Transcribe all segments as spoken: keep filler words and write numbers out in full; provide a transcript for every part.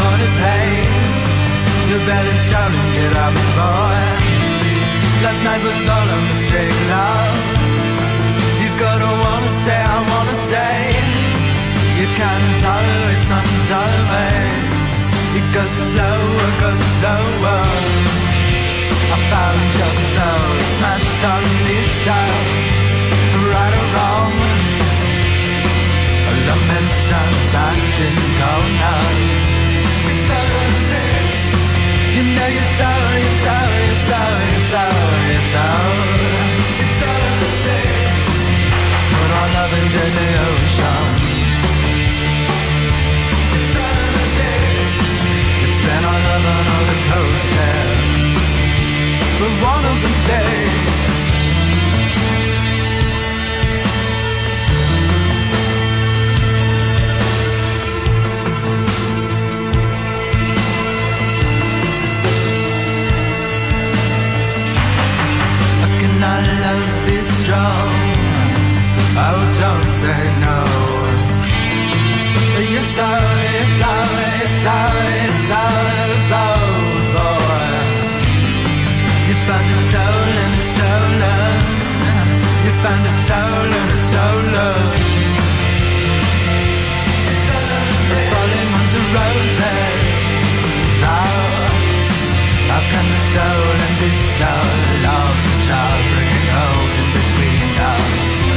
haunted place. The bell is tolling, get up, boy. Last night was all a mistake, love. You've gotta wanna stay, I wanna stay. You can't tolerate nothing tolerates. It goes slower, goes slower. I found your soul smashed on these stones. Right or wrong, lament starts acting corners. It's so sick. You know you're so, you're so, you're so, you're so, you're so. It's so sick. Put our love into the oceans. It's so sick. We spent our love on all the coasters, but one of them stayed. Our love is strong. Oh, don't say no. You're so, you're so, you're so, you're so, you're so, boy. You found it stolen, stolen. You found it stolen, stolen. Falling onto roses. So how can the stolen be stolen? Love's a child bringing hope in between us.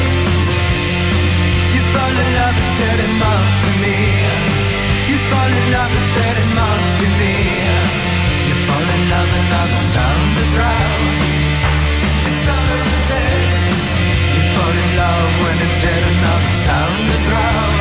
You fall in love and said it must be me. You fall in love and said it must be me. You fall in love and love is down the ground. It's all of the same. You fall in love when it's dead and love is down the ground.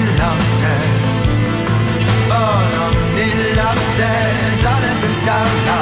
Down, down.